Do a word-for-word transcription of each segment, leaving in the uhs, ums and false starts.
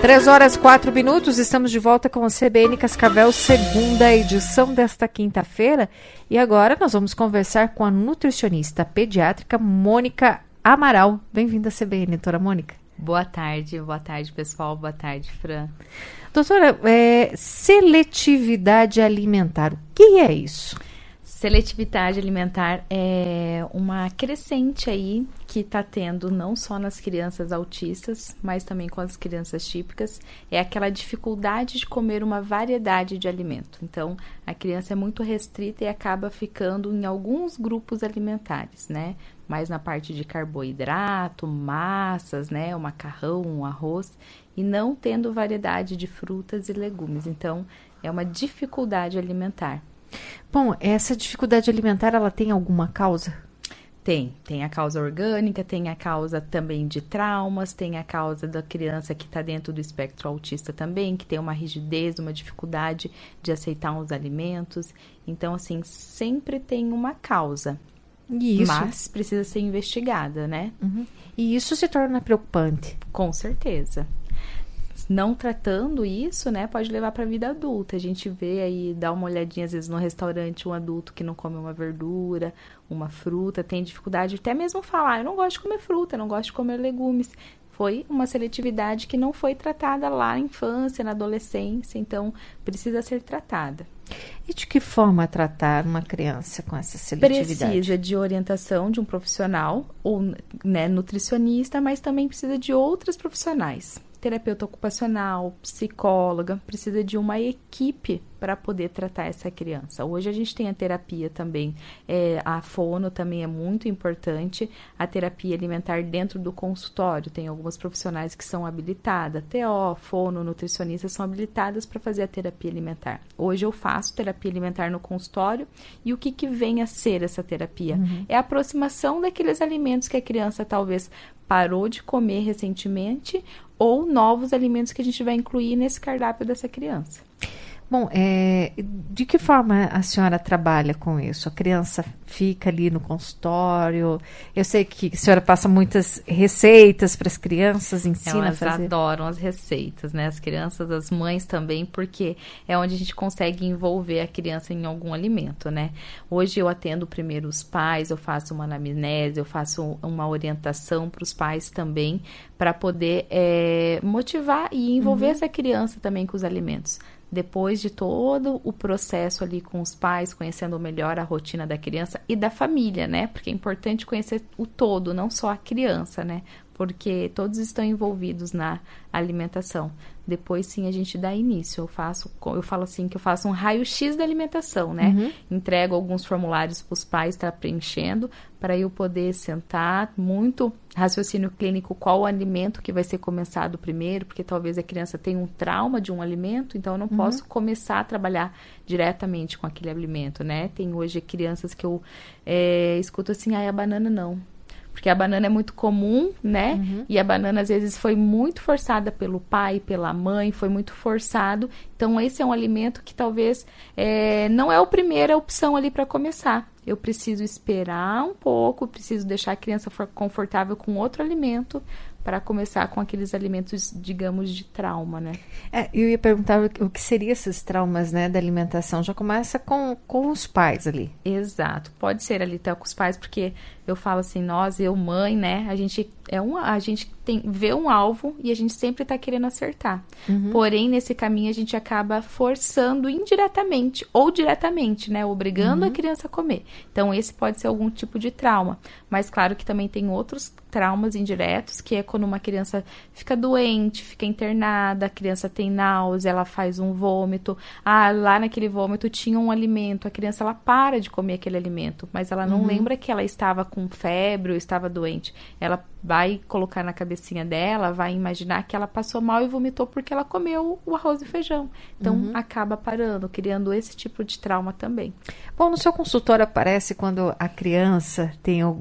Três horas, quatro minutos, estamos de volta com o C B N Cascavel, segunda edição desta quinta-feira. E agora nós vamos conversar com a nutricionista pediátrica Mônica Amaral. Bem-vinda à C B N, doutora Mônica. Boa tarde, boa tarde, pessoal. Boa tarde, Fran. Doutora, é, seletividade alimentar, o que é isso? Seletividade alimentar é uma crescente aí que está tendo não só nas crianças autistas, mas também com as crianças típicas. É aquela dificuldade de comer uma variedade de alimento. Então, a criança é muito restrita e acaba ficando em alguns grupos alimentares, né? Mais na parte de carboidrato, massas, né? O macarrão, o arroz, e não tendo variedade de frutas e legumes. Então, é uma dificuldade alimentar. Bom, essa dificuldade alimentar, ela tem alguma causa? Tem, tem a causa orgânica, tem a causa também de traumas, tem a causa da criança que está dentro do espectro autista também, que tem uma rigidez, uma dificuldade de aceitar os alimentos. Então, assim, sempre tem uma causa, isso. Mas precisa ser investigada, né? Uhum. E isso se torna preocupante? Com certeza. Não tratando isso, né, pode levar para a vida adulta. A gente vê aí, dá uma olhadinha às vezes no restaurante, um adulto que não come uma verdura, uma fruta, tem dificuldade até mesmo falar, eu não gosto de comer fruta, eu não gosto de comer legumes. Foi uma seletividade que não foi tratada lá na infância, na adolescência, então precisa ser tratada. E de que forma tratar uma criança com essa seletividade? Precisa de orientação de um profissional, ou né, nutricionista, mas também precisa de outros profissionais. Terapeuta ocupacional, psicóloga, precisa de uma equipe para poder tratar essa criança. Hoje a gente tem a terapia também, é, a fono também é muito importante, a terapia alimentar dentro do consultório, tem algumas profissionais que são habilitadas, T O, fono, nutricionistas são habilitadas para fazer a terapia alimentar. Hoje eu faço terapia alimentar no consultório e o que, que vem a ser essa terapia? Uhum. É a aproximação daqueles alimentos que a criança talvez parou de comer recentemente ou novos alimentos que a gente vai incluir nesse cardápio dessa criança. Bom, é, de que forma a senhora trabalha com isso? A criança fica ali no consultório? Eu sei que a senhora passa muitas receitas para as crianças, ensina Elas a fazer. Elas adoram as receitas, né? As crianças, as mães também, porque é onde a gente consegue envolver a criança em algum alimento, né? Hoje eu atendo primeiro os pais, eu faço uma anamnese, eu faço uma orientação para os pais também, para poder é, motivar e envolver uhum. essa criança também com os alimentos. Depois de todo o processo ali com os pais, conhecendo melhor a rotina da criança e da família, né? Porque é importante conhecer o todo, não só a criança, né? Porque todos estão envolvidos na alimentação. Depois, sim, a gente dá início. Eu faço, eu falo assim, que eu faço um raio-x da alimentação, né? Uhum. Entrego alguns formulários para os pais estar preenchendo, para eu poder sentar, muito raciocínio clínico, qual o alimento que vai ser começado primeiro, porque talvez a criança tenha um trauma de um alimento, então eu não uhum. posso começar a trabalhar diretamente com aquele alimento, né? Tem hoje crianças que eu é, escuto assim, ah, a banana não. Porque a banana é muito comum, né? Uhum. E a banana, às vezes, foi muito forçada pelo pai, pela mãe, foi muito forçado. Então, esse é um alimento que talvez é, não é a primeira opção ali para começar. Eu preciso esperar um pouco, preciso deixar a criança confortável com outro alimento para começar com aqueles alimentos, digamos, de trauma, né? É, eu ia perguntar o que seriam esses traumas, né, da alimentação. Já começa com, com os pais ali. Exato. Pode ser ali até com os pais, porque eu falo assim, nós, eu, mãe, né, a gente, é um, a gente tem, vê um alvo e a gente sempre tá querendo acertar. Uhum. Porém, nesse caminho, a gente acaba forçando indiretamente ou diretamente, né, obrigando uhum. a criança a comer. Então, esse pode ser algum tipo de trauma. Mas, claro que também tem outros traumas indiretos, que é quando uma criança fica doente, fica internada, a criança tem náusea, ela faz um vômito. Ah, lá naquele vômito tinha um alimento, a criança ela para de comer aquele alimento, mas ela não uhum. lembra que ela estava com febre ou estava doente. Ela vai colocar na cabecinha dela, vai imaginar que ela passou mal e vomitou porque ela comeu o arroz e feijão. Então, uhum. acaba parando, criando esse tipo de trauma também. Bom, no seu consultório aparece quando a criança tem algum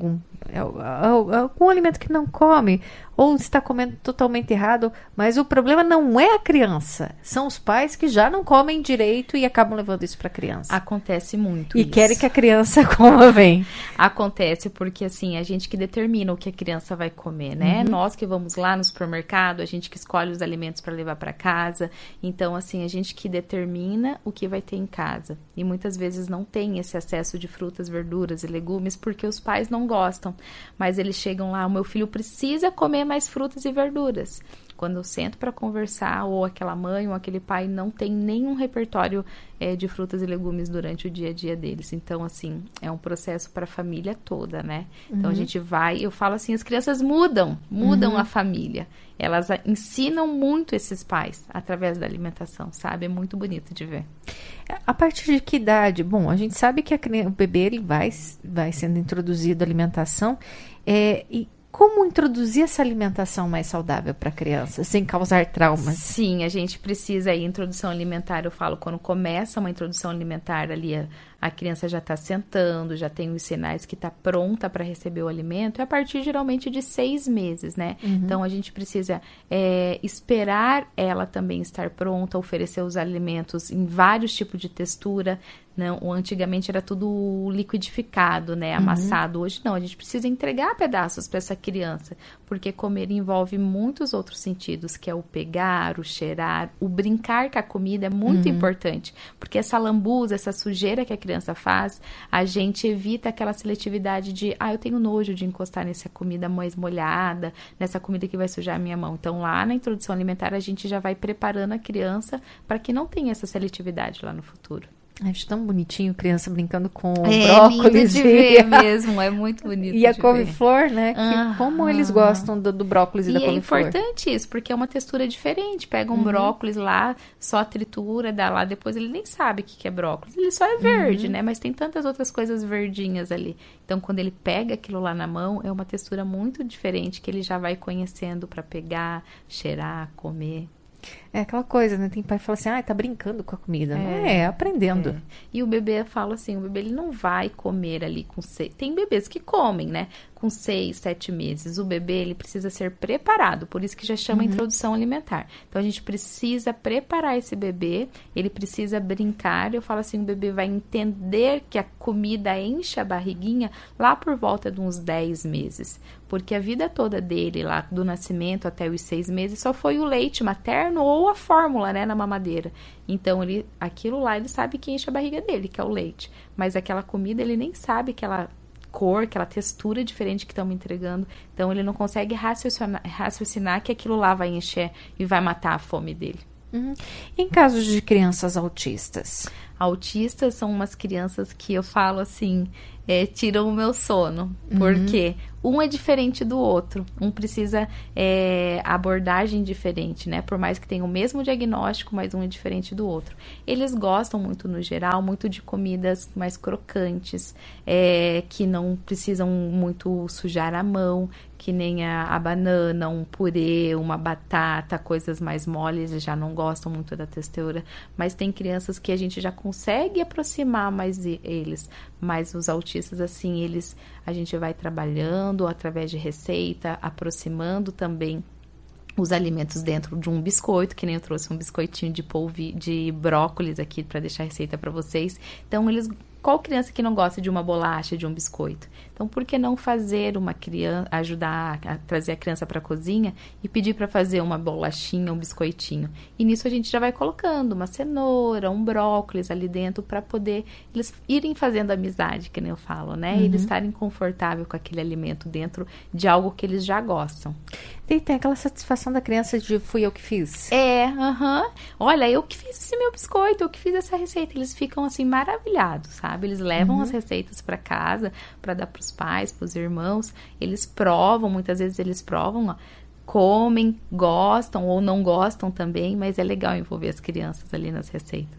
algum alimento que não come, ou está comendo totalmente errado, mas o problema não é a criança, são os pais que já não comem direito e acabam levando isso para a criança. Acontece muito E isso. querem que a criança coma bem. Acontece porque, assim, a gente que determina o que a criança vai comer, né? Uhum. Nós que vamos lá no supermercado, a gente que escolhe os alimentos para levar para casa. Então, assim, a gente que determina o que vai ter em casa. E muitas vezes não tem esse acesso de frutas, verduras e legumes porque os pais não gostam. Mas eles chegam lá, o meu filho precisa comer mais frutas e verduras. Quando eu sento para conversar, ou aquela mãe ou aquele pai não tem nenhum repertório é, de frutas e legumes durante o dia a dia deles. Então, assim, é um processo para a família toda, né? Uhum. Então, a gente vai, eu falo assim, as crianças mudam, mudam uhum. a família. Elas ensinam muito esses pais através da alimentação, sabe? É muito bonito de ver. A partir de que idade? Bom, a gente sabe que a criança, o bebê ele vai, vai sendo introduzido à alimentação, é, e como introduzir essa alimentação mais saudável para a criança, sem causar traumas? Sim, a gente precisa aí, introdução alimentar, eu falo, quando começa uma introdução alimentar ali, a, a criança já está sentando, já tem os sinais que está pronta para receber o alimento, é a partir geralmente de seis meses, né? Uhum. Então, a gente precisa é, esperar ela também estar pronta, oferecer os alimentos em vários tipos de textura. Não, antigamente era tudo liquidificado, né, amassado. Uhum. Hoje não, a gente precisa entregar pedaços para essa criança, porque comer envolve muitos outros sentidos, que é o pegar, o cheirar, o brincar com a comida é muito uhum. importante, porque essa lambuza, essa sujeira que a criança faz, a gente evita aquela seletividade de, ah, eu tenho nojo de encostar nessa comida mais molhada, nessa comida que vai sujar a minha mão. Então, lá na introdução alimentar, a gente já vai preparando a criança para que não tenha essa seletividade lá no futuro. Acho tão bonitinho, criança brincando com é, brócolis. É, ver mesmo, é muito bonito. E a couve-flor, né? Que como eles gostam do, do brócolis e, e da couve-flor. E é importante isso, porque é uma textura diferente. Pega um uhum. brócolis lá, só tritura, dá lá, depois ele nem sabe o que é brócolis. Ele só é verde, uhum. né? Mas tem tantas outras coisas verdinhas ali. Então, quando ele pega aquilo lá na mão, é uma textura muito diferente, que ele já vai conhecendo para pegar, cheirar, comer. É aquela coisa, né? Tem pai que fala assim, ah, tá brincando com a comida. É, não é, é aprendendo. É. E o bebê, fala assim, o bebê ele não vai comer ali com seis... Tem bebês que comem, né? Com seis, sete meses. O bebê, ele precisa ser preparado. Por isso que já chama uhum. introdução alimentar. Então, a gente precisa preparar esse bebê. Ele precisa brincar. Eu falo assim, o bebê vai entender que a comida enche a barriguinha lá por volta de uns dez meses. Porque a vida toda dele, lá do nascimento até os seis meses, só foi o leite materno ou a fórmula, né, na mamadeira. Então, ele, aquilo lá, ele sabe que enche a barriga dele, que é o leite. Mas aquela comida, ele nem sabe que ela... cor, aquela textura diferente que estamos entregando. Então, ele não consegue raciocinar, raciocinar que aquilo lá vai encher e vai matar a fome dele. Uhum. Em casos de crianças autistas? Autistas são umas crianças que eu falo assim, é, tiram o meu sono. Uhum. Porque um é diferente do outro. Um precisa é, abordagem diferente, né? Por mais que tenha o mesmo diagnóstico, mas um é diferente do outro. Eles gostam muito, no geral, muito de comidas mais crocantes, é, que não precisam muito sujar a mão, que nem a, a banana, um purê, uma batata, coisas mais moles, eles já não gostam muito da textura. Mas tem crianças que a gente já consegue aproximar mais eles. Mas os autistas, assim, eles, a gente vai trabalhando através de receita, aproximando também os alimentos dentro de um biscoito, que nem eu trouxe um biscoitinho de polvilho, de brócolis aqui para deixar a receita para vocês. Então, eles... Qual criança que não gosta de uma bolacha, de um biscoito? Então, por que não fazer uma criança, ajudar a trazer a criança para a cozinha e pedir para fazer uma bolachinha, um biscoitinho? E nisso a gente já vai colocando uma cenoura, um brócolis ali dentro para poder eles irem fazendo amizade, que nem eu falo, né? Uhum. Eles estarem confortáveis com aquele alimento dentro de algo que eles já gostam. E tem aquela satisfação da criança de fui eu que fiz. É, aham. Uhum. Olha, eu que fiz esse meu biscoito, eu que fiz essa receita. Eles ficam assim maravilhados, sabe? Eles levam uhum. as receitas para casa para dar para os pais, para os irmãos. Eles provam, muitas vezes eles provam, ó, comem, gostam ou não gostam também, mas é legal envolver as crianças ali nas receitas.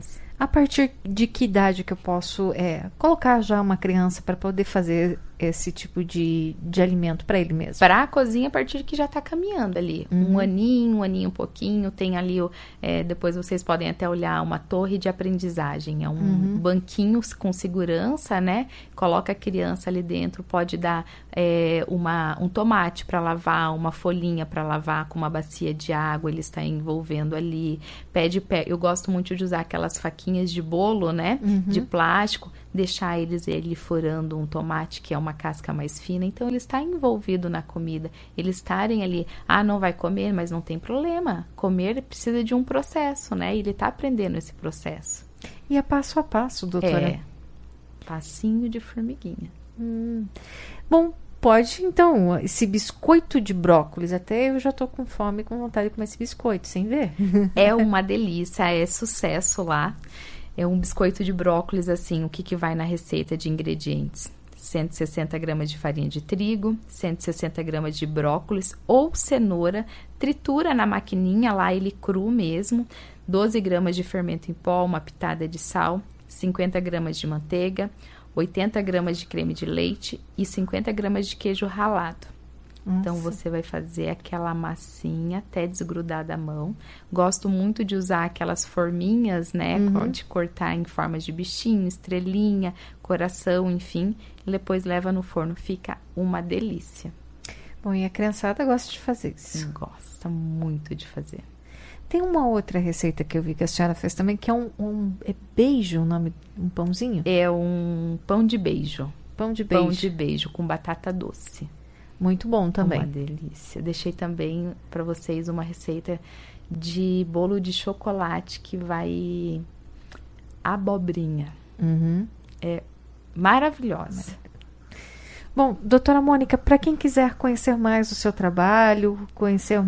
A partir de que idade que eu posso é, colocar já uma criança para poder fazer esse tipo de, de alimento para ele mesmo? Para a cozinha, a partir que já está caminhando ali. Uhum. Um aninho, um aninho, um pouquinho. Tem ali, é, depois vocês podem até olhar, uma torre de aprendizagem. É um uhum. banquinho com segurança, né? Coloca a criança ali dentro, pode dar é, uma, um tomate para lavar, uma folhinha para lavar com uma bacia de água, ele está envolvendo ali. Pede, pé. Eu gosto muito de usar aquelas faquinhas de bolo, né? Uhum. De plástico. Deixar eles ele furando um tomate, que é uma casca mais fina. Então, ele está envolvido na comida. Eles estarem ali, ah, não vai comer, mas não tem problema. Comer precisa de um processo, né? E ele está aprendendo esse processo. E é passo a passo, doutora? É, passinho de formiguinha. Hum. Bom, pode, então, esse biscoito de brócolis, até eu já estou com fome, com vontade de comer esse biscoito, sem ver. É uma delícia, é sucesso lá. É um biscoito de brócolis, assim, o que, que vai na receita de ingredientes? cento e sessenta gramas de farinha de trigo, cento e sessenta gramas de brócolis ou cenoura, tritura na maquininha lá, ele cru mesmo, doze gramas de fermento em pó, uma pitada de sal, cinquenta gramas de manteiga, oitenta gramas de creme de leite e cinquenta gramas de queijo ralado. Nossa. Então, você vai fazer aquela massinha até desgrudar da mão. Gosto muito de usar aquelas forminhas, né? Uhum. De cortar em formas de bichinho, estrelinha, coração, enfim. E depois leva no forno. Fica uma delícia. Bom, e a criançada gosta de fazer isso? Gosta muito de fazer. Tem uma outra receita que eu vi que a senhora fez também, que é um... um é beijo o nome? Um pãozinho? É um pão de beijo. Pão de beijo. Pão de beijo com batata doce. Muito bom também. Uma delícia. Deixei também para vocês uma receita de bolo de chocolate que vai abobrinha. Uhum. É maravilhosa. Bom, doutora Mônica, para quem quiser conhecer mais o seu trabalho, conhecer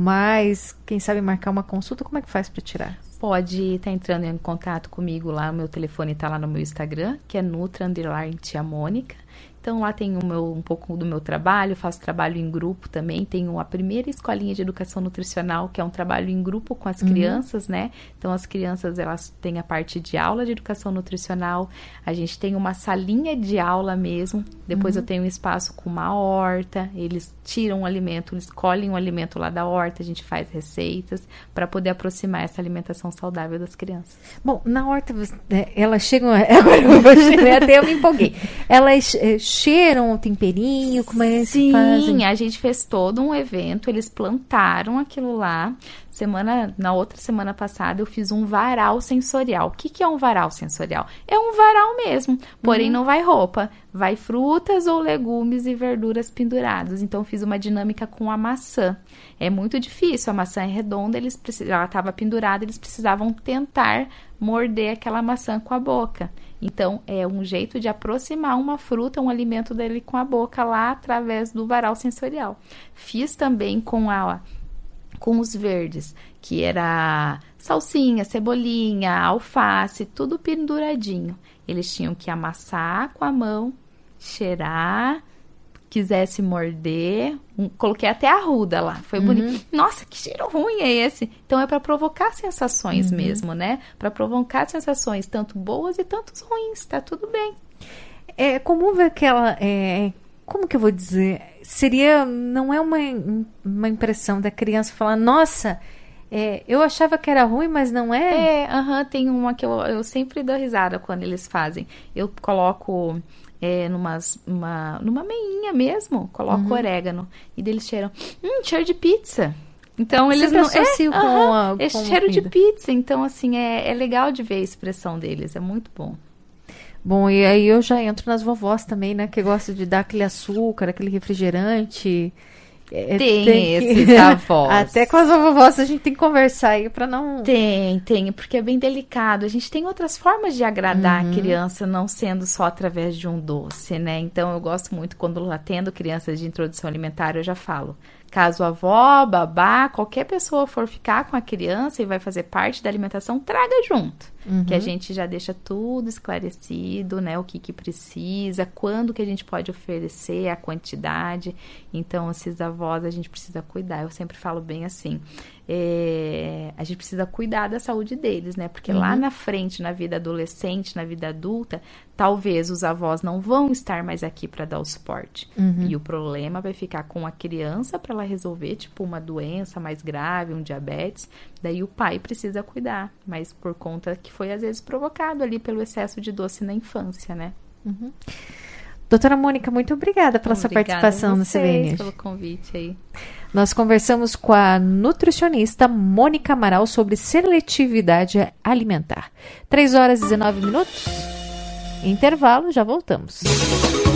mais, quem sabe marcar uma consulta, como é que faz para tirar? Pode estar tá entrando em contato comigo lá, meu telefone está lá no meu Instagram, que é Nutra Underline Tia Mônica. Então, lá tem o meu, um pouco do meu trabalho, faço trabalho em grupo também. Tenho a primeira escolinha de educação nutricional, que é um trabalho em grupo com as uhum. crianças, né? Então, as crianças, elas têm a parte de aula de educação nutricional. A gente tem uma salinha de aula mesmo. Depois uhum. eu tenho um espaço com uma horta. Eles tiram o alimento, eles colhem o alimento lá da horta. A gente faz receitas para poder aproximar essa alimentação saudável das crianças. Bom, na horta, elas chegam... Agora eu vou chegar, até eu me empolguei. Elas... cheiram o temperinho, como é que Sim, fazem? A gente fez todo um evento, eles plantaram aquilo lá. Semana, na outra semana passada eu fiz um varal sensorial. O que, que é um varal sensorial? É um varal mesmo, porém uhum. não vai roupa, vai frutas ou legumes e verduras pendurados. Então fiz uma dinâmica com a maçã. É muito difícil, a maçã é redonda, eles precis... ela estava pendurada, eles precisavam tentar morder aquela maçã com a boca. Então, é um jeito de aproximar uma fruta, um alimento dele com a boca lá através do varal sensorial. Fiz também com, a, com os verdes, que era salsinha, cebolinha, alface, tudo penduradinho. Eles tinham que amassar com a mão, cheirar, quisesse morder, um, coloquei até a arruda lá, foi uhum. bonito. Nossa, que cheiro ruim é esse? Então é para provocar sensações uhum. mesmo, né? Para provocar sensações tanto boas e tanto ruins, tá tudo bem. É comum ver aquela, é, como que eu vou dizer? Seria, não é uma, uma impressão da criança falar, nossa, é, eu achava que era ruim, mas não é? É, aham, uh-huh, tem uma que eu, eu sempre dou risada quando eles fazem. Eu coloco... É, numas, uma, numa meinha mesmo, coloco uhum. orégano. E deles cheiram, hum, cheiro de pizza. Então, Você eles não... associam é, com uh-huh, a é com cheiro comida. de pizza. Então, assim, é, é legal de ver a expressão deles. É muito bom. Bom, e aí eu já entro nas vovós também, né? Que gostam de dar aquele açúcar, aquele refrigerante... É, tem, tem esses que... avós. Até com as vovós a gente tem que conversar aí pra não... Tem, tem, porque é bem delicado. A gente tem outras formas de agradar uhum. a criança, não sendo só através de um doce, né? Então, eu gosto muito, quando atendo crianças de introdução alimentar, eu já falo, Caso a avó, babá, qualquer pessoa for ficar com a criança e vai fazer parte da alimentação, traga junto. Uhum. Que a gente já deixa tudo esclarecido, né? O que que precisa, quando que a gente pode oferecer, a quantidade. Então, esses avós a gente precisa cuidar. Eu sempre falo bem assim, é, a gente precisa cuidar da saúde deles, né? Porque uhum. lá na frente, na vida adolescente, na vida adulta, talvez os avós não vão estar mais aqui para dar o suporte. Uhum. E o problema vai ficar com a criança para ela resolver, tipo, uma doença mais grave, um diabetes. Daí o pai precisa cuidar, mas por conta que foi, às vezes, provocado ali pelo excesso de doce na infância, né? Uhum. Doutora Mônica, muito obrigada pela obrigada sua participação no C B N. pelo convite aí. Nós conversamos com a nutricionista Mônica Amaral sobre seletividade alimentar. três horas e dezenove minutos. Intervalo, já voltamos.